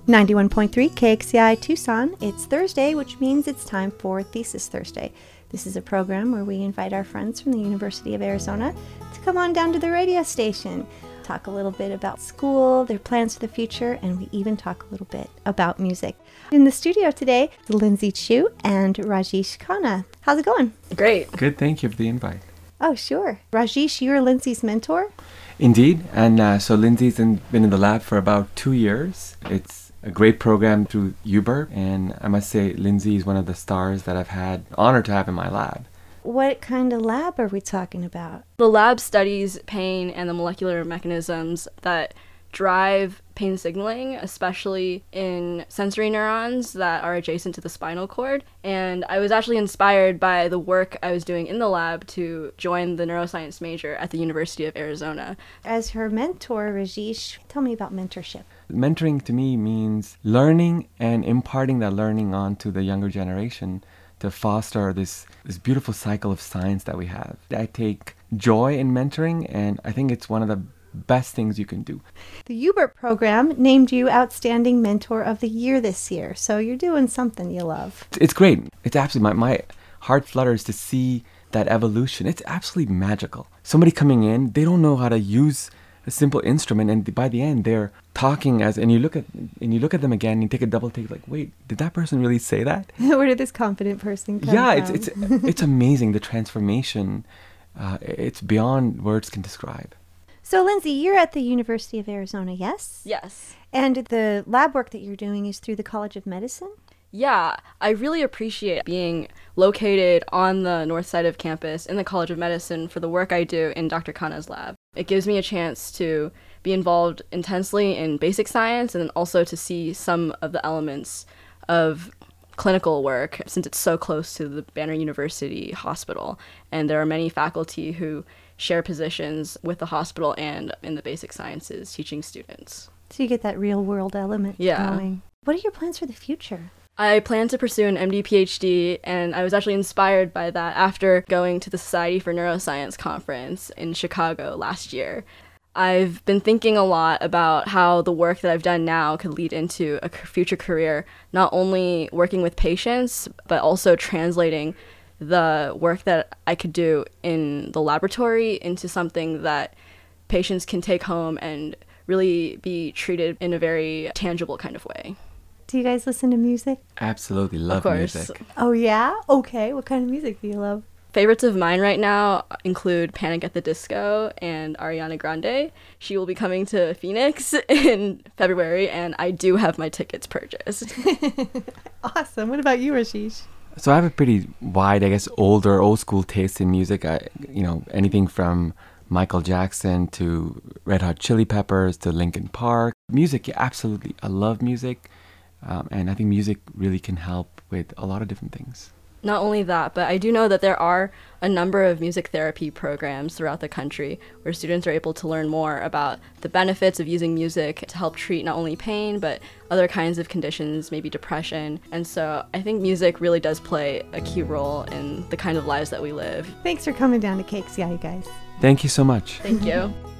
91.3 KXCI Tucson. It's Thursday, which means it's time for Thesis Thursday. This is a program where we invite our friends from the University of Arizona to come on down to the radio station, talk a little bit about school, their plans for the future, and we even talk a little bit about music. In the studio today, Lindsay Chu and Rajesh Khanna. How's it going? Great. Good, thank you for the invite. Oh, sure. Rajesh, you're Lindsay's mentor? Indeed, and so Lindsay's been in the lab for about 2 years. It's a great program through UBER, and I must say Lindsay is one of the stars that I've had the honor to have in my lab. What kind of lab are we talking about? The lab studies pain and the molecular mechanisms that drive pain signaling, especially in sensory neurons that are adjacent to the spinal cord. And I was actually inspired by the work I was doing in the lab to join the neuroscience major at the University of Arizona. As her mentor, Rajesh, tell me about mentorship. Mentoring to me means learning and imparting that learning on to the younger generation to foster this beautiful cycle of science that we have. I take joy in mentoring, and I think it's one of the best things you can do. The UBERT program named you Outstanding Mentor of the Year this year, so you're doing something you love. It's great. It's absolutely, my heart flutters to see that evolution. It's absolutely magical. Somebody coming in, they don't know how to use a simple instrument, and by the end they're talking and you look at them again and you take a double take, like, wait, did that person really say that? Where did this confident person come from? It's amazing, the transformation. It's beyond words can describe. So, Lindsay, you're at the University of Arizona, yes? Yes. And the lab work that you're doing is through the College of Medicine? Yeah, I really appreciate being located on the north side of campus in the College of Medicine for the work I do in Dr. Khanna's lab. It gives me a chance to be involved intensely in basic science and then also to see some of the elements of clinical work since it's so close to the Banner University Hospital. And there are many faculty who share positions with the hospital and in the basic sciences teaching students. So you get that real world element going. What are your plans for the future? I plan to pursue an MD PhD, and I was actually inspired by that after going to the Society for Neuroscience conference in Chicago last year. I've been thinking a lot about how the work that I've done now could lead into a future career, not only working with patients, but also translating the work that I could do in the laboratory into something that patients can take home and really be treated in a very tangible kind of way. Do you guys listen to music? Absolutely love music. Oh, yeah? Okay. What kind of music do you love? Favorites of mine right now include Panic at the Disco and Ariana Grande. She will be coming to Phoenix in February, and I do have my tickets purchased. Awesome. What about you, Rajesh? So I have a pretty wide, old school taste in music. Anything from Michael Jackson to Red Hot Chili Peppers to Linkin Park. Music, yeah, absolutely. I love music. And I think music really can help with a lot of different things. Not only that, but I do know that there are a number of music therapy programs throughout the country where students are able to learn more about the benefits of using music to help treat not only pain, but other kinds of conditions, maybe depression. And so I think music really does play a key role in the kind of lives that we live. Thanks for coming down to KXCI, you guys. Thank you so much. Thank you.